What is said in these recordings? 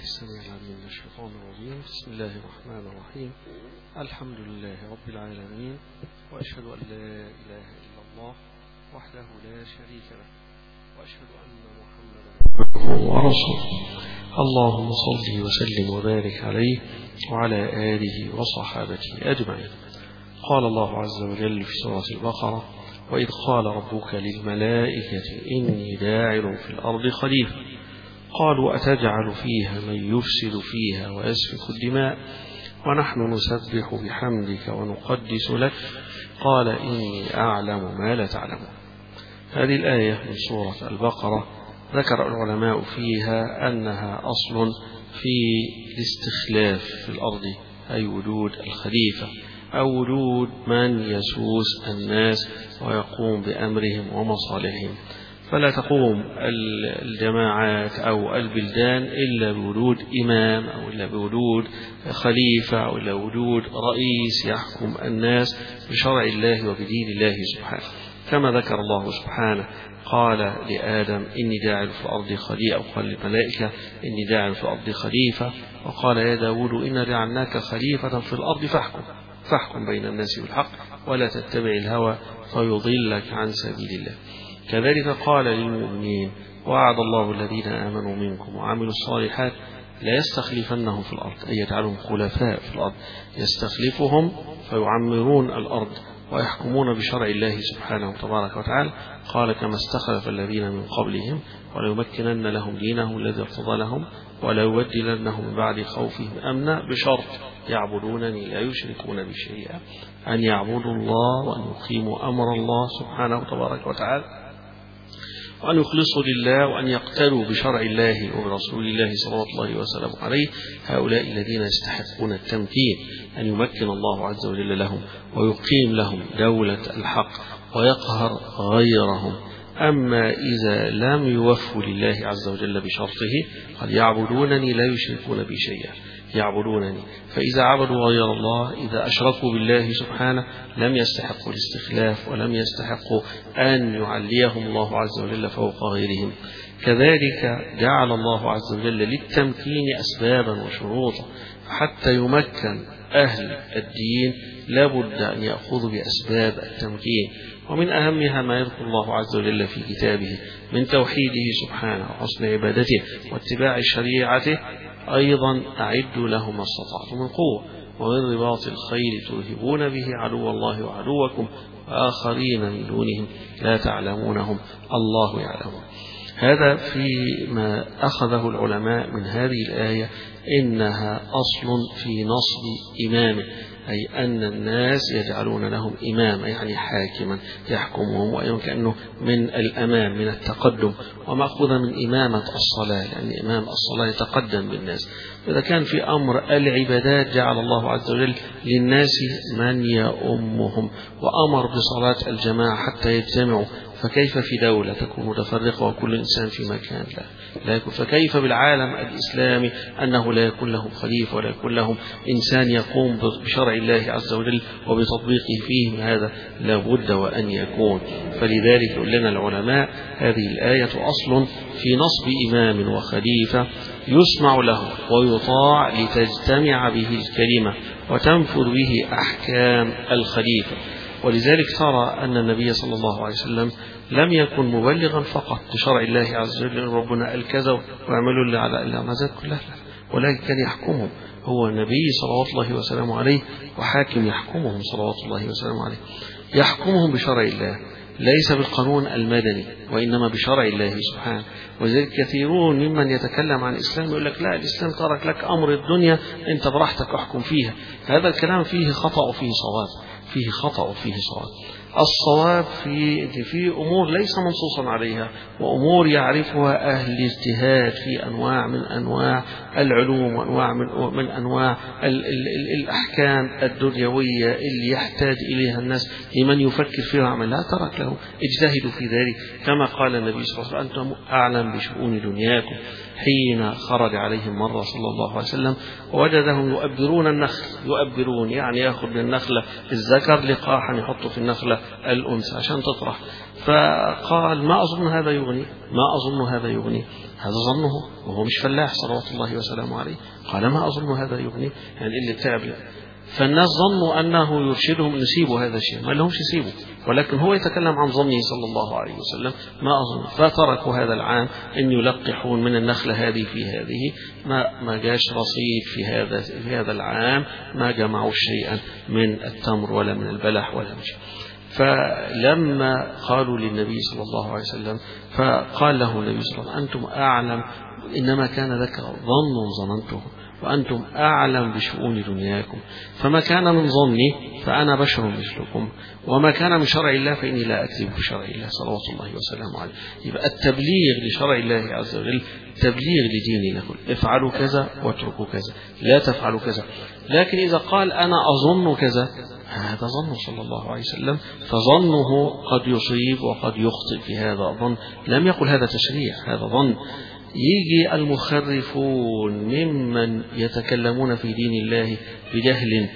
السميع العليم من الشيطان الرجيم. بسم الله الرحمن الرحيم. الحمد لله رب العالمين، وأشهد أن لا إله إلا الله وحده لا شريك له، وأشهد أن محمدا عبده ورسوله. اللهم صل وسلم وبارك عليه وعلى آله وصحابته أجمعين. قال الله عز وجل في سورة البقرة: وإذ قال ربك للملائكة إني داعل في الأرض خليفة قالوا أتجعل فيها من يفسد فيها ويسفك الدماء ونحن نسبح بحمدك ونقدس لك قال إني أعلم ما لا تعلمون. هذه الآية من سورة البقرة ذكر العلماء فيها أنها أصل في الاستخلاف في الأرض، أي وجود الخليفة أو وجود من يسوس الناس ويقوم بأمرهم ومصالحهم. فلا تقوم الجماعات أو البلدان إلا بوجود إمام أو إلا بوجود خليفة أو إلا بوجود رئيس يحكم الناس بشرع الله وبدين الله سبحانه، كما ذكر الله سبحانه قال لآدم إني جاعل في الأرض خليفة، أو قال للملائكة إني جاعل في الأرض خليفة، وقال يا داود إنا جعلناك خليفة في الأرض فاحكم بين الناس بالحق ولا تتبع الهوى فيضلك عن سبيل الله. كذلك قال للمؤمنين: وعد الله الذين آمنوا منكم وعملوا الصالحات لا يستخلفنهم في الأرض، أي يجعلهم خلفاء في الأرض، يستخلفهم فيعمرون الأرض ويحكمون بشرع الله سبحانه وتبارك وتعالى. قال كما استخلف الذين من قبلهم وليمكنن لهم دينهم الذي ارتضى لهم وليبدلنهم من بعد خوفهم أمنا بشرط يعبدونني لا يشركون بي شيئا، أن يعبدوا الله وأن يقيموا أمر الله سبحانه وتبارك وتعالى وأن يخلصوا لله وأن يقتلوا بشرع الله وبرسول الله صلى الله عليه وسلم عليه. هؤلاء الذين يستحقون التمكين، أن يمكن الله عز وجل لهم ويقيم لهم دولة الحق ويقهر غيرهم. أما إذا لم يوفوا لله عز وجل بشرطه قد يعبدونني لا يشركون بي شيئا، يعبدونني، فإذا عبدوا غير الله إذا أشركوا بالله سبحانه لم يستحقوا الاستخلاف ولم يستحقوا أن يعليهم الله عز وجل فوق غيرهم. كذلك جعل الله عز وجل للتمكين أسبابا وشروطا، حتى يمكن أهل الدين لابد أن يأخذوا بأسباب التمكين، ومن أهمها ما يذكر الله عز وجل في كتابه من توحيده سبحانه وحسن عبادته واتباع شريعته. أيضا أعدوا لهم ما استطعتم من قوة ومن رباط الخيل ترهبون به عدو الله وعدوكم وآخرين من دونهم لا تعلمونهم الله يعلمون. هذا فيما أخذه العلماء من هذه الآية، إنها أصل في نصب إمامه، أي أن الناس يجعلون لهم إماما يعني حاكما يحكمهم، وأيضا كأنه من الأمام من التقدم، ومأخوذ من إمامة الصلاة، لأن إمام الصلاة يتقدم بالناس. إذا كان في أمر العبادات جعل الله عز وجل للناس من يؤمهم وأمر بصلاة الجماعة حتى يجتمعوا، فكيف في دولة تكون متفرقة وكل إنسان في مكان لا يكون؟ فكيف بالعالم الإسلامي أنه لا يكون لهم خليفة ولا يكون لهم إنسان يقوم بشرع الله عز وجل وبتطبيقه فيهم؟ هذا لا بد وأن يكون. فلذلك يقول لنا العلماء هذه الآية أصل في نصب إمام وخليفة يسمع له ويطاع لتجتمع به الكلمة وتنفذ به أحكام الخليفة. ولذلك ترى أن النبي صلى الله عليه وسلم لم يكن مبلغا فقط لشرع الله عز وجل، ربنا قال كذا ويعملوا اللي على الأعمازات كلها، ولكن كان يحكمهم، هو النبي صلوات الله وسلامه عليه وحاكم يحكمهم صلوات الله وسلامه عليه، يحكمهم بشرع الله ليس بالقانون المدني وإنما بشرع الله سبحانه. وذلك كثيرون ممن يتكلم عن الإسلام يقول لك لا، الإسلام ترك لك أمر الدنيا أنت براحتك أحكم فيها. هذا الكلام فيه خطأ وفيه صواب، فيه خطأ وفيه صواب. الصواب في أمور ليس منصوصا عليها، وأمور يعرفها أهل الاجتهاد في أنواع من أنواع العلوم وأنواع من أنواع الأحكام الدنيوية اللي يحتاج إليها الناس لمن يفكر فيها ويعمل لا ترك له، اجتهدوا في ذلك كما قال النبي صلى الله عليه وسلم: أنتم أعلم بشؤون دنياكم. حين خرج عليهم مرة صلى الله عليه وسلم ووجدهم يؤبرون النخل، يؤبرون يعني يأخذ من النخلة الذكر لقاحا يحطه في النخلة الأنثى عشان تطرح. فقال ما أظن هذا يغني، ما أظن هذا يغني، هذا ظنه وهو مش فلاح صلوات الله وسلامه عليه. قال ما أظن هذا يغني، يعني اللي تعب. فالناس ظنوا أنه يرشدهم أن يسيبوا هذا الشيء، ما لهمش يسيبوا، ولكن هو يتكلم عن ظنه صلى الله عليه وسلم ما أظن. فتركوا هذا العام أن يلقحون من النخلة هذه في هذه، ما جاش رصيد في هذا العام، ما جمعوا شيئا من التمر ولا من البلح ولا من شيء. فلما قالوا للنبي صلى الله عليه وسلم فقال له النبي صلى الله عليه وسلم أنتم أعلم، إنما كان ذلك ظن ظننته وأنتم أعلم بشؤون دنياكم، فما كان من ظني فأنا بشر مثلكم، وما كان من شرع الله فإني لا أكذب بشرع الله صلوات الله وسلامه عليه. يبقى التبليغ لشرع الله عز وجل تبليغ لدين له، افعلوا كذا واتركوا كذا، لا تفعلوا كذا. لكن إذا قال أنا أظن كذا، هذا ظنه صلى الله عليه وسلم، فظنه قد يصيب وقد يخطئ في هذا الظن، لم يقل هذا تشريع، هذا ظن. يجي المخرفون ممن يتكلمون في دين الله بجهل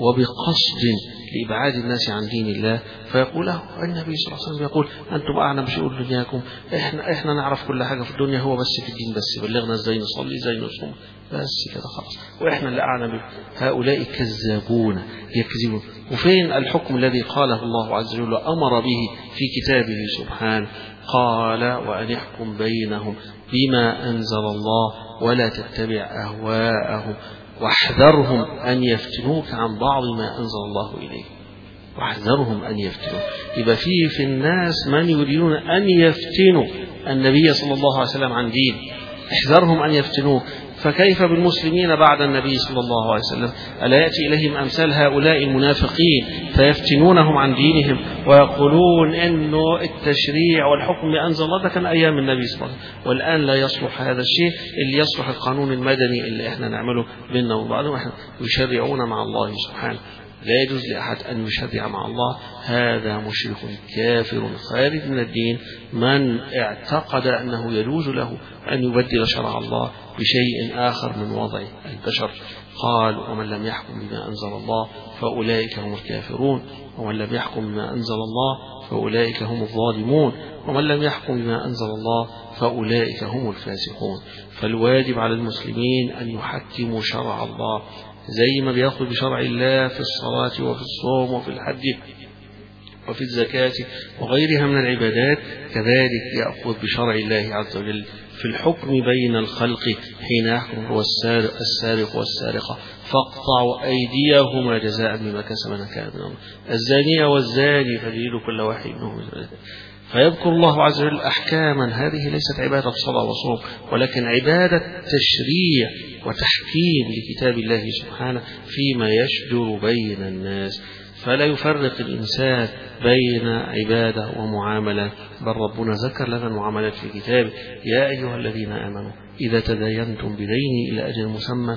وبقصد لإبعاد الناس عن دين الله، فيقول له النبي صلى الله عليه وسلم يقول أنتم أعلم بشؤون دنياكم، إحنا نعرف كل حاجة في الدنيا، هو بس في الدين بس، بلغنا إزاي نصلي إزاي نصوم بس كده خلاص، وإحنا اللي أعلم. هؤلاء كذابون يكذبون. وفين الحكم الذي قاله الله عز وجل وأمر به في كتابه سبحانه؟ قال وأن يحكم بينهم بما أنزل الله ولا تتبع أهواءهم واحذرهم أن يفتنوك عن بعض ما أنزل الله إليك. واحذرهم أن يفتنوك، يبقى في الناس من يريدون أن يفتنوا النبي صلى الله عليه وسلم عن دين، احذرهم أن يفتنوك. فكيف بالمسلمين بعد النبي صلى الله عليه وسلم؟ ألا يأتي إليهم أمثال هؤلاء المنافقين فيفتنونهم عن دينهم ويقولون إنه التشريع والحكم بأنزل الله ده كان أيام النبي صلى الله عليه وسلم، والآن لا يصلح هذا الشيء، اللي يصلح القانون المدني اللي احنا نعمله بيننا وبعضهم، احنا يشرعون مع الله سبحانه. لا يجوز لأحد أن يشرع مع الله، هذا مشرك كافر خارج من الدين، من اعتقد أنه يجوز له أن يبدل شرع الله بشيء آخر من وضع البشر. قال ومن لم يحكم بما أنزل الله فأولئك هم الكافرون، ومن لم يحكم بما أنزل الله فأولئك هم الظالمون، ومن لم يحكم بما أنزل الله فأولئك هم الفاسقون. فالواجب على المسلمين أن يحكموا شرع الله زي ما بيأخذ بشرع الله في الصلاة وفي الصوم وفي الحج وفي الزكاة وغيرها من العبادات، كذلك يأخذ بشرع الله عز وجل في الحكم بين الخلق حين يحكم هو السارق والسارقة فاقطعوا أيديهما جزاء بما كسبا نكالا من الله، الزانية والزاني فجلدوا كل واحد منهم. فيذكر الله عز وجل أحكاما، هذه ليست عبادة صلاة وصوم، ولكن عبادة تشريع وتحكيم لكتاب الله سبحانه فيما يشجر بين الناس، فلا يفرق الإنسان بين عبادة ومعاملة، بل ربنا ذكر لنا المعاملات في كتابه: يا أيها الذين آمنوا إذا تداينتم بدين إلى أجل مسمى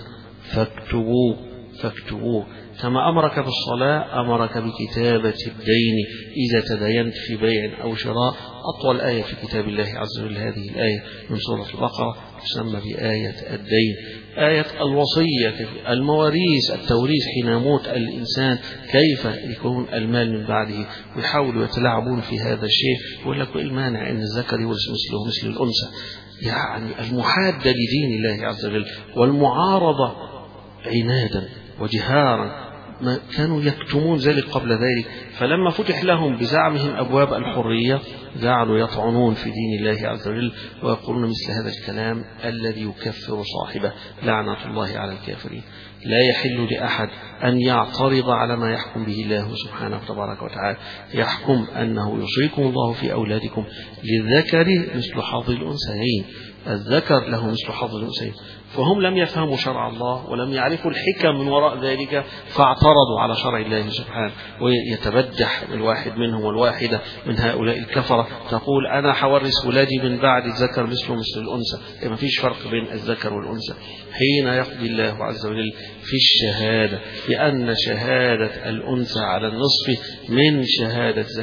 فاكتبوه، كما أمرك بالصلاة أمرك بكتابة الدين إذا تداينت في بيع أو شراء. أطول آية في كتاب الله عز وجل هذه الآية من سورة البقرة، تسمى بآية الدين. آية الوصية، المواريث، التوريث حين يموت الإنسان كيف يكون المال من بعده، ويحاولوا يتلاعبون في هذا الشيء، يقول لك إيه المانع أن الذكر يورث مثله مثل الأنثى، يعني المحادة لدين الله عز وجل والمعارضة عنادا وجهارا. ما كانوا يكتمون ذلك قبل ذلك، فلما فتح لهم بزعمهم أبواب الحرية جعلوا يطعنون في دين الله عز وجل ويقولون مثل هذا الكلام الذي يكفر صاحبه، لعنة الله على الكافرين. لا يحل لأحد أن يعترض على ما يحكم به الله سبحانه وتبارك وتعالى. يحكم أنه يوصيكم الله في أولادكم للذكر مثل حظ الأنثيين، الذكر له مثل حظ الأنثيين. فهم لم يفهموا شرع الله ولم يعرفوا الحكم من وراء ذلك، فاعترضوا على شرع الله سبحانه. ويتبجح الواحد منهم والواحدة من هؤلاء الكفرة تقول أنا حورث ولادي من بعد الذكر مثله مثل الأنثى. ما فيش فرق بين الذكر والأنثى حين يقضي الله عز وجل في الشهادة بأن شهادة الأنثى على النصف من شهادة الذكر.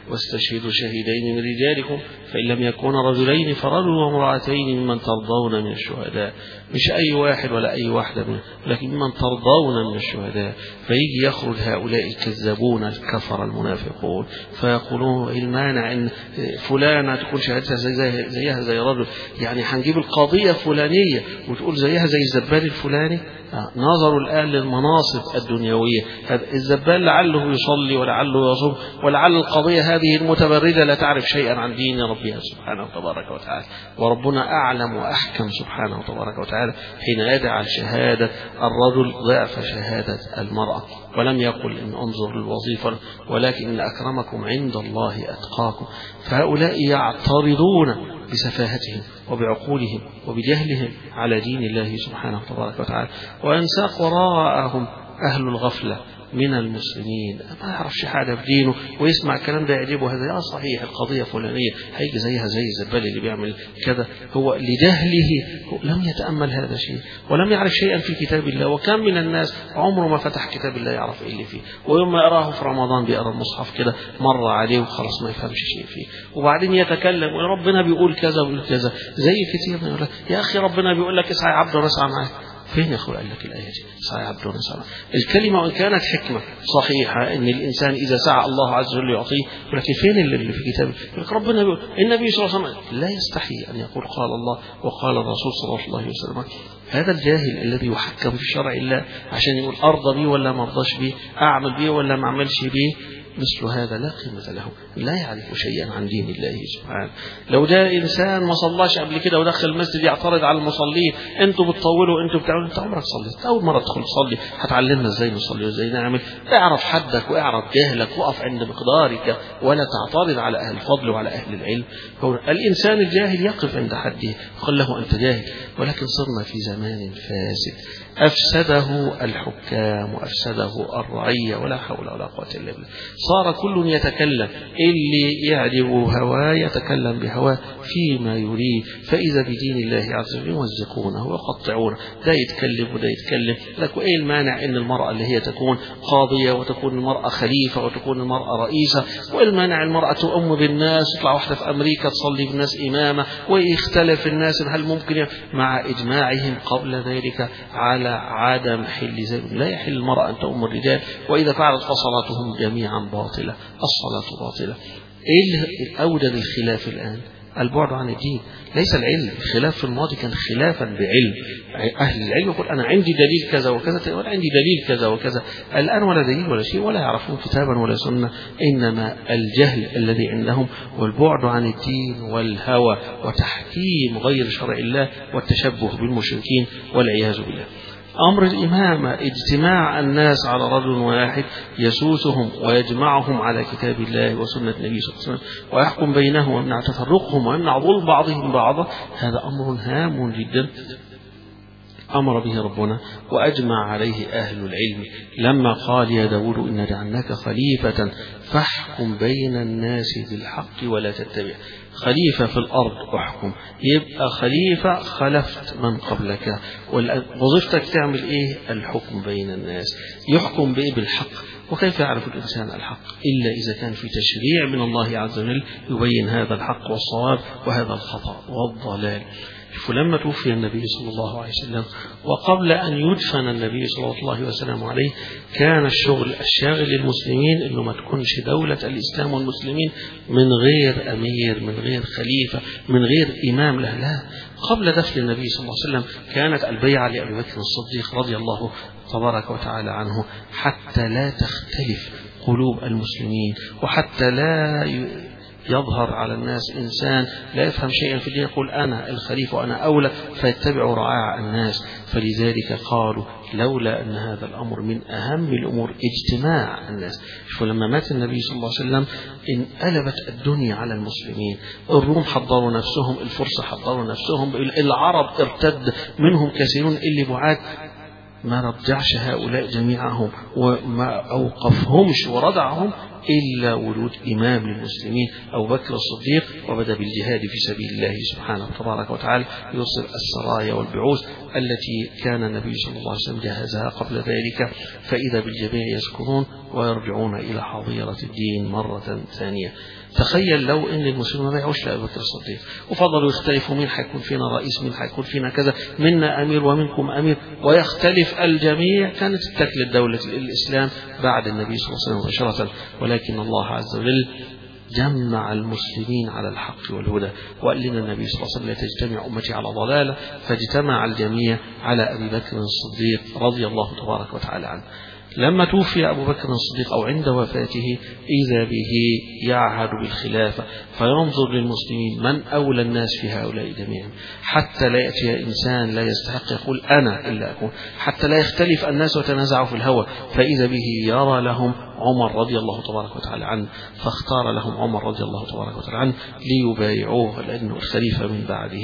واستشهدوا شهيدين من رجالكم فإن لم يكونا رجلين فرجل وامرأتين ممن ترضون من الشهداء. مش أي واحد ولا أي واحدة منهم، لكن ممن ترضون من الشهداء. فيجي يخرج هؤلاء الكذابون الكفر المنافقون فيقولون المانع إن فلانة تكون شهادتها زيها زي رجل، يعني هنجيب القضية فلانية وتقول زيها زي الزبال الفلاني. نظروا الآن للمناصب الدنيوية، الزبال لعله يصلي ولعله يصوم ولعل القضية هذه المتبردة لا تعرف شيئا عن دين ربها سبحانه وتبارك وتعالى. وربنا أعلم وأحكم سبحانه وتبارك وتعالى حين يدعى شهادة الرجل ضعف شهادة المرأة، ولم يقل إن انظر للوظيفة ولكن إن أكرمكم عند الله أتقاكم. فهؤلاء يعترضون بسفاهتهم وبعقولهم وبجهلهم على دين الله سبحانه وتبارك وتعالى، وينساق وراءهم أهل الغفلة من المسلمين ما يعرفش حاجة في دينه ويسمع الكلام ده يعجبه، هذا صحيح القضية فلانية هيجي زيها زي الزبال اللي بيعمل كذا. هو لجهله لم يتأمل هذا الشيء ولم يعرف شيئا في كتاب الله. وكم من الناس عمره ما فتح كتاب الله يعرف ايه اللي فيه، ويوم ما يراه في رمضان بيقرأ المصحف كده مرة عليه وخلاص ما يفهمش شيء فيه، وبعدين يتكلم وربنا بيقول كذا ويقول كذا. زي كتير يقول لك يا أخي ربنا بيقول لك اسعى عبد ونسعى معاه. فين يا أخوة قال لك الآية دي سعى عبد ونسعى؟ الكلمة وإن كانت حكمة صحيحة إن الإنسان إذا سعى الله عز وجل يعطيه، ولكن فين اللي في كتابه؟ ربنا بيقول النبي صلى الله عليه وسلم لا يستحي أن يقول قال الله وقال الرسول صلى الله عليه وسلم. هذا الجاهل الذي يحكم في شرع الله عشان يقول أرضى بيه ولا ما أرضاش بيه، أعمل بيه ولا ما أعملش بيه، مثل هذا لا قيمة له، لا يعرف شيئا عن دين الله سبحانه. لو جاء إنسان ما صلاش قبل كده ودخل المسجد يعترض على المصلين، أنتوا بتطولوا أنتوا بتعملوا، أنت عمرك صليت؟ أول مرة تدخل تصلي هتعلمنا إزاي نصلي وإزاي نعمل. اعرف حدك واعرف جهلك، وقف عند مقدارك ولا تعترض على أهل الفضل وعلى أهل العلم. الإنسان الجاهل يقف عند حده قال له أنت جاهل. ولكن صرنا في زمان فاسد أفسده الحكام وأفسده الرعية ولا حول ولا قوة إلا بالله. صار كل يتكلم، اللي يعجبه هواه يتكلم بهواه فيما يريد، فإذا بدين الله عز وجل يمزقونه ويقطعونه، ده يتكلم وده يتكلم. لك إيه المانع إن المرأة اللي هي تكون قاضية وتكون المرأة خليفة وتكون المرأة رئيسة، والمانع المرأة تؤم بالناس، تطلع واحدة في أمريكا تصلي بالناس إمامة، ويختلف الناس هل ممكن مع إجماعهم قبل ذلك على عدم حل ذلك. لا يحل المرأة أن تؤم الرجال، وإذا فعلت فصلاتهم جميعا باطلة، الصلاة باطلة. إيه أوجد الخلاف الآن؟ البعد عن الدين، ليس العلم. الخلاف في الماضي كان خلافا بعلم، أهل العلم يقول أنا عندي دليل كذا وكذا ولا عندي دليل كذا وكذا. الآن ولا دليل ولا شيء، ولا يعرفون كتابا ولا سنة، إنما الجهل الذي عندهم والبعد عن الدين والهوى وتحكيم غير شرع الله والتشبه بالمشركين والعياذ بالله. أمر الإمامة اجتماع الناس على رجل واحد يسوسهم ويجمعهم على كتاب الله وسنة النبي صلى الله عليه وسلم ويحكم بينهم ويمنع تفرقهم ويمنع ظلم بعضهم بعضا. هذا أمر هام جدا أمر به ربنا وأجمع عليه أهل العلم لما قال يا داود إن جعلناك خليفة فاحكم بين الناس بالحق ولا تتبع. خليفة في الأرض احكم، يبقى خليفة خلفت من قبلك، وظيفتك تعمل إيه؟ الحكم بين الناس. يحكم بإيه؟ بالحق. وكيف يعرف الإنسان الحق إلا إذا كان في تشريع من الله عز وجل يبين هذا الحق والصواب وهذا الخطأ والضلال. فلما توفي النبي صلى الله عليه وسلم وقبل أن يدفن النبي صلى الله عليه وسلم عليه، كان الشغل الشاغل للمسلمين إنه ما تكونش دولة الإسلام والمسلمين من غير أمير، من غير خليفة، من غير إمام له. لا، قبل دفن النبي صلى الله عليه وسلم كانت البيعة لأبي بكر الصديق رضي الله تبارك وتعالى عنه حتى لا تختلف قلوب المسلمين، وحتى لا يظهر على الناس إنسان لا يفهم شيئا في الدين يقول أنا الخليفة وأنا أولى فيتبع رعاع الناس. فلذلك قالوا لولا أن هذا الأمر من أهم الأمور اجتماع الناس. فلما مات النبي صلى الله عليه وسلم انقلبت الدنيا على المسلمين. الروم حضروا نفسهم، الفرس حضروا نفسهم، العرب ارتد منهم كثيرون اللي بعاد. ما رجعش هؤلاء جميعهم وما أوقفهمش وردعهم إلا وجود إمام للمسلمين أبو بكر الصديق، وبدأ بالجهاد في سبيل الله سبحانه تبارك وتعالى يوصل السرايا والبعوث التي كان النبي صلى الله عليه وسلم جهزها قبل ذلك. فإذا بالجميع يذكرون ويرجعون إلى حظيرة الدين مرة ثانية. تخيل لو ان المسلمين ما يعوش لأبي بكر الصديق وفضلوا يختلفوا مين حيكون فينا رئيس، مين حيكون فينا كذا، منا أمير ومنكم أمير، ويختلف الجميع، كانت اتكلت دولة الإسلام بعد النبي صلى الله عليه وسلم مباشرة. ولكن الله عز وجل جمع المسلمين على الحق والهدى، وقال لنا النبي صلى الله عليه وسلم لا تجتمع أمتي على ضلالة، فاجتمع الجميع على أبي بكر الصديق رضي الله تبارك وتعالى عنه. لما توفي أبو بكر الصديق أو عند وفاته إذا به يعهد بالخلافة، فينظر للمسلمين من أولى الناس في هؤلاء جميعا، حتى لا يأتي إنسان لا يستحق يقول أنا إلا أكون، حتى لا يختلف الناس وتنازعوا في الهوى، فإذا به يرى لهم عمر رضي الله تبارك وتعالى عنه، فاختار لهم عمر رضي الله تبارك وتعالى عنه ليبايعوه لأنه الخليفة من بعده.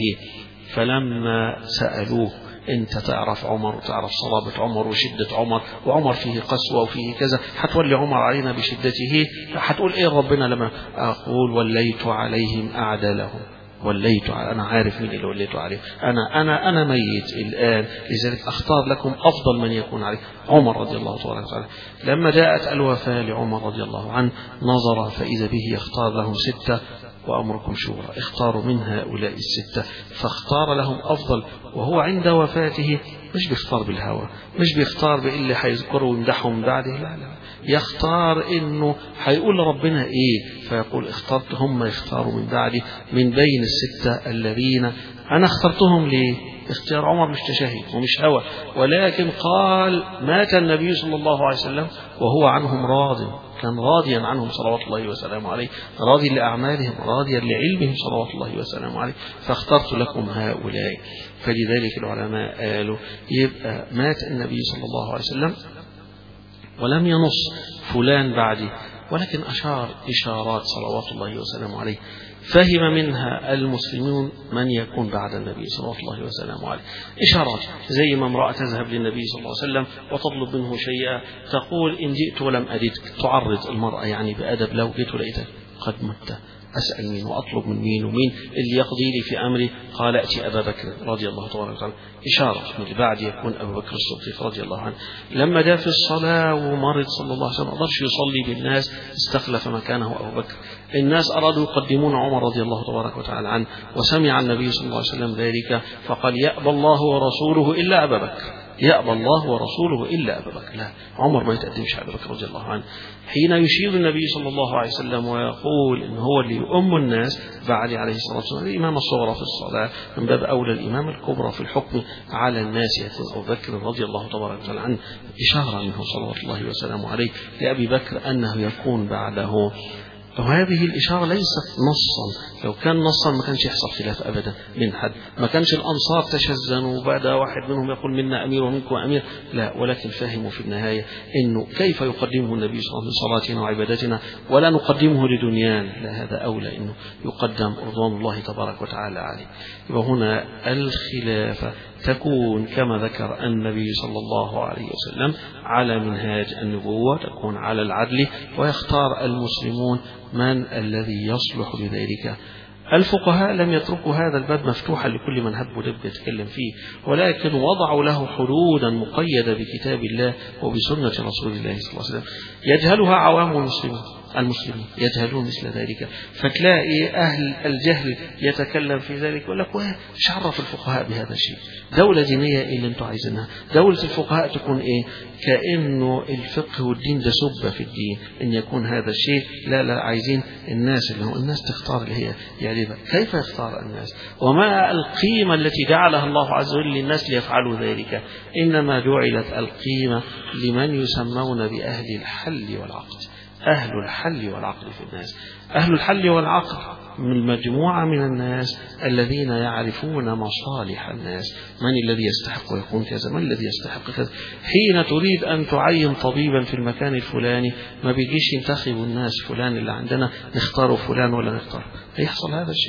فلما سألوه انت تعرف عمر وتعرف صلابة عمر وشدة عمر، وعمر فيه قسوة وفيه كذا، هتولي عمر علينا بشدته، هتقول ايه ربنا لما اقول وليت عليهم اعدالهم، انا عارف مين اللي وليته عليه، انا ميت الان، لذلك اختار لكم افضل من يكون عليه عمر رضي الله تبارك وتعالى. لما جاءت الوفاة لعمر رضي الله عنه نظر فاذا به يختار لهم 6 وأمركم شورى، اختاروا من هؤلاء 6 فاختار لهم أفضل. وهو عند وفاته مش بيختار بالهوى، مش بيختار باللي حيذكره ويمدحهم بعده، لا، يختار إنه حيقول لربنا إيه، فيقول اخترت، هم يختاروا من بعدي من بين 6 الذين أنا اخترتهم. ليه؟ اختيار عمر مش تشهي ومش هوى، ولكن قال مات النبي صلى الله عليه وسلم وهو عنهم راض، كان راضيا عنهم صلوات الله وسلامه عليه، راضي لأعمالهم، راضيا لعلمهم صلوات الله وسلامه عليه، فاخترت لكم هؤلاء. فلذلك العلماء قالوا يبقى مات النبي صلى الله عليه وسلم ولم ينص فلان بعدي، ولكن أشار إشارات صلوات الله وسلامه عليه فهم منها المسلمون من يكون بعد النبي صلى الله عليه وسلم عليه. إشارات زي ما امرأة تذهب للنبي صلى الله عليه وسلم وتطلب منه شيئا، تقول إن جئت ولم أجدك، تعرض المرأة يعني بأدب، لو جئت لقيتك قد مت أسأل مين وأطلب من مين ومين اللي يقضي لي في أمري، قال أتي أبا بكر رضي الله تبارك وتعالى، إشارة من اللي بعد يكون أبو بكر الصديق رضي الله عنه. لما جاء في الصلاة ومرض صلى الله عليه وسلم ما قدرش يصلي بالناس، استخلف مكانه أبو بكر. الناس أرادوا يقدمون عمر رضي الله تبارك وتعالى عنه، وسمع النبي صلى الله عليه وسلم ذلك فقال يأبى الله ورسوله إلا أبا بكر، يأبى الله ورسوله إلا أبا بكر، لا، عمر ما يتقدمش على بكر رضي الله عنه. حين يشير النبي صلى الله عليه وسلم ويقول إن هو اللي يؤم الناس بعد عليه الصلاة والسلام، الإمام الصغرى في الصلاة من باب أولى الإمام الكبرى في الحكم على الناس يكون أبو بكر رضي الله تبارك وتعالى عنه، إشارة منه صلوات الله وسلامه عليه لأبي بكر أنه يكون بعده. وهذه الإشارة ليست نصا، لو كان نصا ما كانش يحصل خلاف أبدا من حد، ما كانش الأنصار تشزنوا وبعد واحد منهم يقول منا أمير ومنكم أمير، لا، ولكن فهموا في النهاية إنه كيف يقدمه النبي صلى الله عليه وسلم صلاتنا وعبادتنا ولا نقدمه لدنيان، لا، هذا أولى إنه يقدم رضوان الله تبارك وتعالى عليه. وهنا الخلافة تكون كما ذكر النبي صلى الله عليه وسلم على منهاج النبوة، تكون على العدل، ويختار المسلمون من الذي يصلح بذلك. الفقهاء لم يتركوا هذا الباب مفتوحا لكل من هب ودب يتكلم فيه، ولكن وضعوا له حدودا مقيدة بكتاب الله وبسنة رسول الله صلى الله عليه وسلم يجهلها عوام المسلمين يجهلون مثل ذلك، فتلاقي أهل الجهل يتكلم في ذلك يقول لك مش عرف الفقهاء بهذا الشيء، دولة دينية إيه اللي انتوا عايزينها؟ دولة الفقهاء تكون إيه؟ كأنه الفقه والدين ده سبة في الدين، إن يكون هذا الشيء، لا، عايزين الناس اللي هم الناس تختار اللي هي يعرفها. كيف يختار الناس؟ وما القيمة التي جعلها الله عز وجل للناس ليفعلوا ذلك؟ إنما جعلت القيمة لمن يسمون بأهل الحل والعقد. أهل الحل والعقد في الناس، أهل الحل والعقد من مجموعة من الناس الذين يعرفون مصالح الناس، من الذي يستحق يكون كذا، من الذي يستحق كذا. حين تريد أن تعين طبيبا في المكان الفلاني ما بيجيش ينتخب الناس فلان اللي عندنا نختار فلان ولا نختار، هيحصل هذا الشيء؟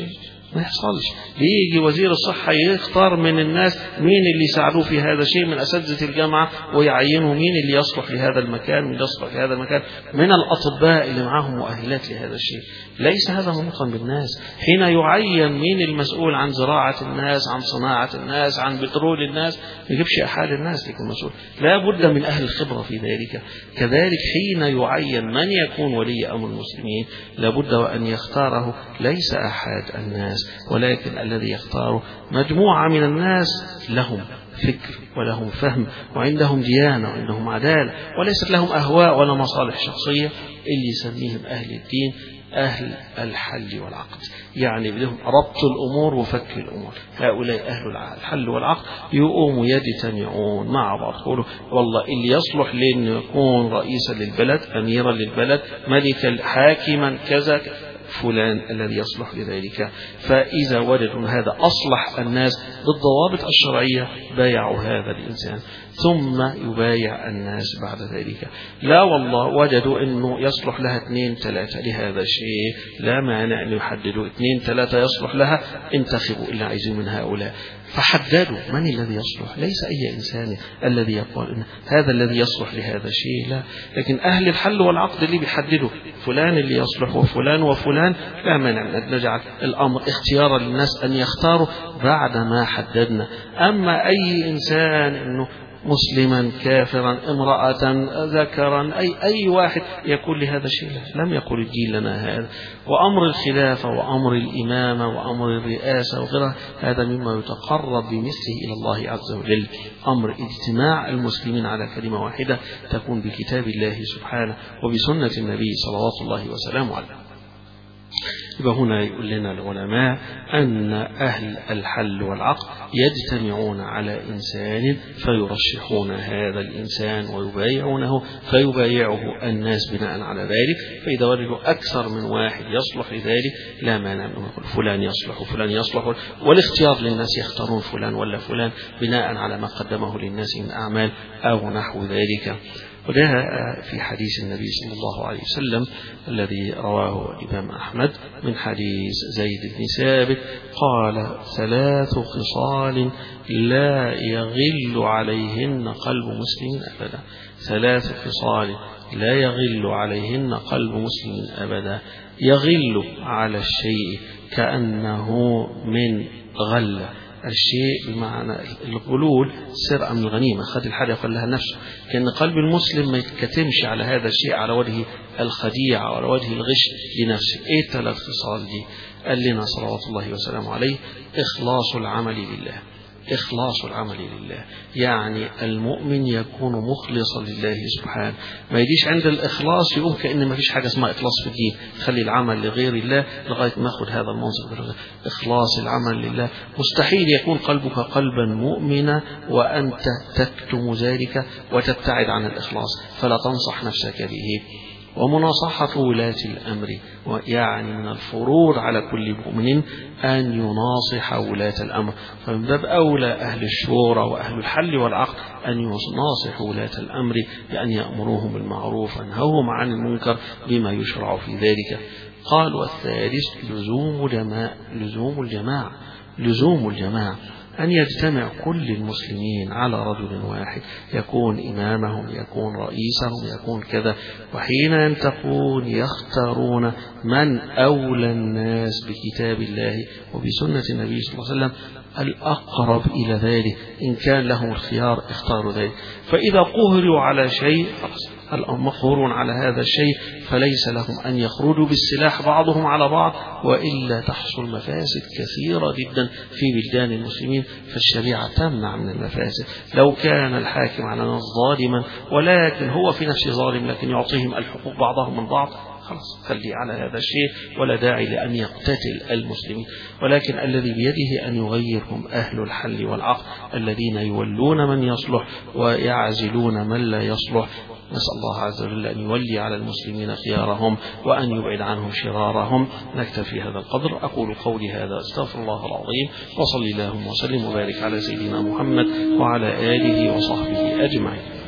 ما يحصلش. يجي وزير الصحة يختار من الناس مين اللي يساعدوه في هذا الشيء من أساتذة الجامعة، ويعينوا مين اللي يصلح لهذا المكان، من يصلح لهذا المكان من الأطباء اللي معهم مؤهلات لهذا الشيء. ليس هذا منطقا بالناس. حين يعين مين المسؤول عن زراعة الناس، عن صناعة الناس، عن بترول الناس، ما يجيبش أحد الناس يكون مسؤول، لا بد من أهل الخبرة في ذلك. كذلك حين يعين من يكون ولي أمر المسلمين لا بد وأن يختاره ليس أحد الناس، ولكن الذي يختاره مجموعة من الناس لهم فكر ولهم فهم وعندهم ديانة وعندهم عدالة، وليست لهم أهواء ولا مصالح شخصية، اللي يسميهم أهل الدين، أهل الحل والعقد، يعني لهم ربط الأمور وفك الأمور. هؤلاء أهل الحل والعقد يقوموا يجتمعون مع بعض، يقولوا والله اللي يصلح لأنه يكون رئيسا للبلد، أميرا للبلد، ملكا، حاكما، كذا، فلان الذي يصلح لذلك. فإذا وجدوا هذا أصلح الناس بالضوابط الشرعية بايعوا هذا الإنسان، ثم يبايع الناس بعد ذلك. لا والله وجدوا أنه يصلح لها 2 3 لهذا الشيء، لا مانع أن يحددوا 2 3 يصلح لها، انتخبوا إلا عايزين من هؤلاء، فحددوا من الذي يصلح. ليس أي إنسان الذي يقول إن هذا الذي يصلح لهذا الشيء، لا، لكن أهل الحل والعقد اللي بيحددوا فلان اللي يصلح وفلان وفلان. لا مانع أن نجعل الأمر اختيارا للناس أن يختاروا بعد ما حددنا. أما أي إنسان إنه مسلما، كافرا، امرأة، ذكرا، أي واحد يقول لهذا الشيء، لم يقل الدين لنا هذا. وأمر الخلافة وأمر الإمامة وأمر الرئاسة وغيرها هذا مما يتقرب بمثله إلى الله عز وجل. أمر اجتماع المسلمين على كلمة واحدة تكون بكتاب الله سبحانه وبسنة النبي صلوات الله وسلامه عليه. يبقى هنا يقول لنا العلماء أن أهل الحل والعقد يجتمعون على إنسان فيرشحون هذا الإنسان ويبايعونه، فيبايعه الناس بناء على ذلك. فإذا وجدوا أكثر من واحد يصلح لذلك لا مانع أنه يقول فلان يصلح وفلان يصلح، والاختيار للناس يختارون فلان ولا فلان بناء على ما قدمه للناس من أعمال أو نحو ذلك. وجاء في حديث النبي صلى الله عليه وسلم الذي رواه الإمام أحمد من حديث زيد بن ثابت قال: 3 خصال لا يغل عليهن قلب مسلم أبدا. 3 خصال لا يغل عليهن قلب مسلم أبدا. يغل على الشيء كأنه من غلة، الشيء بمعنى الغلول سرقة من الغنيمة، خد الحاجة قال نفسه، كأن قلب المسلم ما يتكتمش على هذا الشيء على وجه الخديعة وعلى وجه الغش لنفسه. ايه 3 خصال دي؟ قال لنا صلوات الله وسلامه عليه: إخلاص العمل لله. إخلاص العمل لله يعني المؤمن يكون مخلصا لله سبحانه، ما يجيش عند الإخلاص يقول كأن ما فيش حاجة اسمها إخلاص في الدين، خلي العمل لغير الله لغاية ما أخذ هذا المنصب. إخلاص العمل لله مستحيل يكون قلبك قلبا مؤمنا وأنت تكتم ذلك وتبتعد عن الإخلاص، فلا تنصح نفسك به. ومناصحة ولاة الأمر، يعني من الفروض على كل مؤمن أن يناصح ولاة الأمر، فمن باب أولى أهل الشورى وأهل الحل والعقد أن يناصحوا ولاة الأمر بأن يأمروهم بالمعروف وينهوهم عن المنكر بما يشرع في ذلك. قال: والثالث لزوم الجماعة أن يجتمع كل المسلمين على رجل واحد يكون إمامهم، يكون رئيسهم، يكون كذا، وحين ينتقون يختارون من أولى الناس بكتاب الله وبسنة النبي صلى الله عليه وسلم الأقرب إلى ذلك. إن كان لهم الخيار اختاروا ذلك، فإذا قهروا على شيء مقهورون على هذا الشيء فليس لهم أن يخرجوا بالسلاح بعضهم على بعض، وإلا تحصل مفاسد كثيرة جدا في بلدان المسلمين، فالشريعة تمنع من المفاسد. لو كان الحاكم على ناس ظالما ولكن هو في نفسه ظالم لكن يعطيهم الحقوق بعضهم من بعض، خلاص خلي على هذا الشيء ولا داعي لأن يقتتل المسلمين. ولكن الذي بيده أن يغيرهم أهل الحل والعقد الذين يولون من يصلح ويعزلون من لا يصلح. نسأل الله عز وجل أن يولي على المسلمين خيارهم وأن يبعد عنهم شرارهم. نكتفي هذا القدر. أقول قولي هذا، استغفر الله العظيم، وصلي اللهم وسلم وبارك على سيدنا محمد وعلى آله وصحبه أجمعين.